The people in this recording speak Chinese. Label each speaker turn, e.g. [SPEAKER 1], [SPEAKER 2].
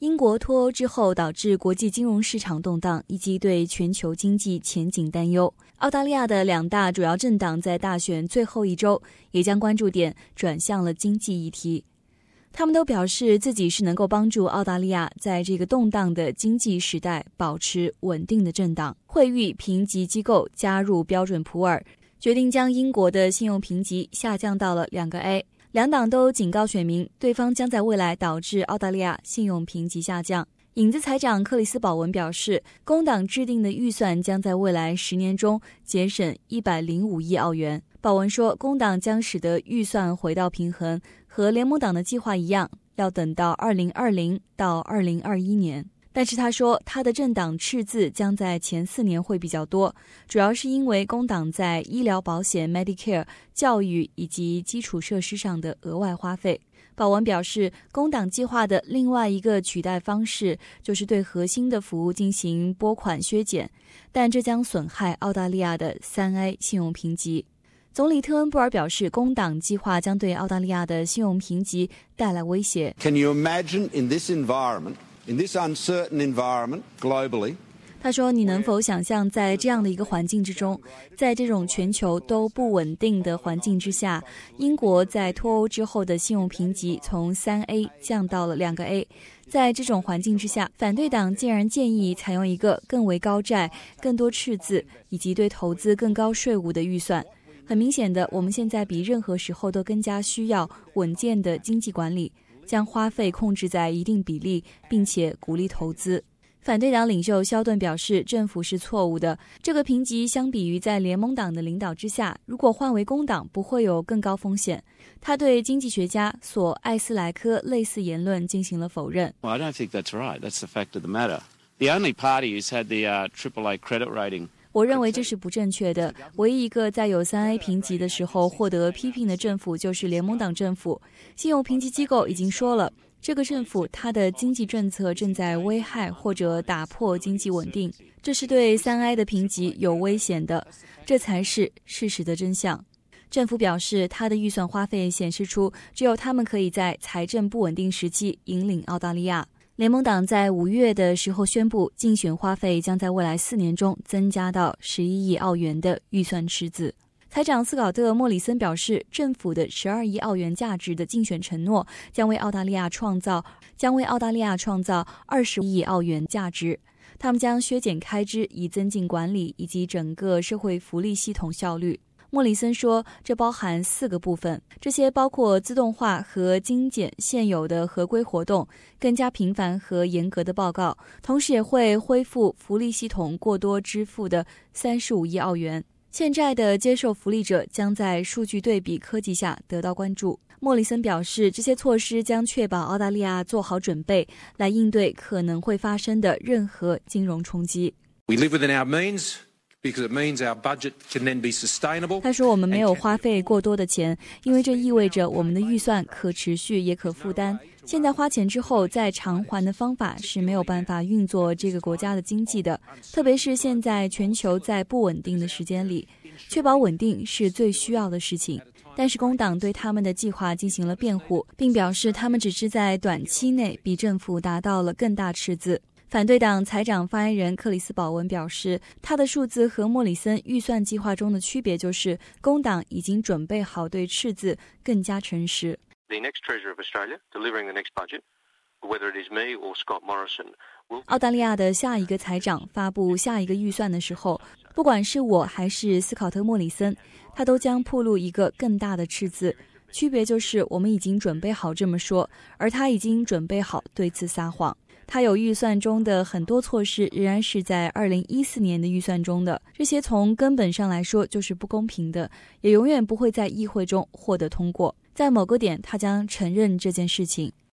[SPEAKER 1] 英国脱欧之后导致国际金融市场动荡，以及对全球经济前景担忧。澳大利亚的两大主要政党在大选最后一周也将关注点转向了经济议题。他们都表示自己是能够帮助澳大利亚在这个动荡的经济时代保持稳定的政党。惠誉评级机构加入标准普尔，决定将英国的信用评级下降到了2个 A。两党都警告选民，对方将在未来导致澳大利亚信用评级下降。影子财长克里斯保文表示，工党制定的预算将在未来10年中节省105亿澳元。保文说，工党将使得预算回到平衡，和联盟党的计划一样，要等到2020到2021年。但是他说，他的政党赤字将在前4年会比较多，主要是因为工党在医疗保险、Medicare、教育以及基础设施上的额外花费。保文表示，工党计划的另外一个取代方式就是对核心的服务进行拨款削减，但这将损害澳大利亚的3A 信用评级。总理特恩布尔表示，工党计划将对澳大利亚的信用评级带来威胁。
[SPEAKER 2] Can you imagine in this uncertain environment globally?
[SPEAKER 1] 他说，你能否想象在这样的一个环境之中，在这种全球都不稳定的环境之下，英国在脱欧之后的信用评级从3A 降到了2个 A。在这种环境之下，反对党竟然建议采用一个更为高债、更多赤字以及对投资更高税务的预算。很明显的，我们现在比任何时候都更加需要稳健的经济管理，将花费控制在一定比例，并且鼓励投资。反对党领袖肖顿表示，政府是错误的。这个评级相比于在联盟党的领导之下，如果换为工党，不会有更高风险。他对经济学家索艾斯莱科类似言论进行了否认。
[SPEAKER 3] Well, I don't think that's right. That's the fact of the matter. The only party who's had the AAA credit rating.
[SPEAKER 1] 我认为这是不正确的。唯一一个在有3A 评级的时候获得批评的政府就是联盟党政府。信用评级机构已经说了，这个政府它的经济政策正在危害或者打破经济稳定，这是对3A 的评级有危险的，这才是事实的真相。政府表示，他的预算花费显示出只有他们可以在财政不稳定时期引领澳大利亚。联盟党在5月的时候宣布，竞选花费将在未来4年中增加到11亿澳元的预算赤字。财长斯考特·莫里森表示，政府的12亿澳元价值的竞选承诺将为澳大利亚创造20亿澳元价值。他们将削减开支，以增进管理以及整个社会福利系统效率。莫里森说，这包含4个部分，这些包括自动化和精简现有的合规活动，更加频繁和严格的报告，同时也会恢复福利系统过多支付的35亿澳元。欠债的接受福利者将在数据对比科技下得到关注。莫里森表示，这些措施将确保澳大利亚做好准备，来应对可能会发生的任何金融冲击。
[SPEAKER 2] We live within our means.Because it means our budget can then be sustainable.
[SPEAKER 1] 他说，我们没有花费过多的钱，因为这意味着我们的预算可持续也可负担。现在花钱之后再偿还的方法是没有办法运作这个国家的经济的，特别是现在全球在不稳定的时间里，确保稳定是最需要的事情。但是工党对他们的计划进行了辩护，并表示他们只是在短期内比政府达到了更大赤字。反对党财长发言人克里斯保文表示，他的数字和莫里森预算计划中的区别就是工党已经准备好对赤字更加诚实。
[SPEAKER 4] The next Treasurer of Australia delivering the next budget, whether it is me or Scott Morrison,
[SPEAKER 1] 澳大利亚的下一个财长发布下一个预算的时候，不管是我还是斯考特·莫里森，他都将暴露一个更大的赤字。区别就是我们已经准备好这么说，而他已经准备好对此撒谎。他有预算中的很多措施仍然是在2014年的预算中的，这些从根本上来说就是不公平的，也永远不会在议会中获得通过。在某个点，他将承认这件事情。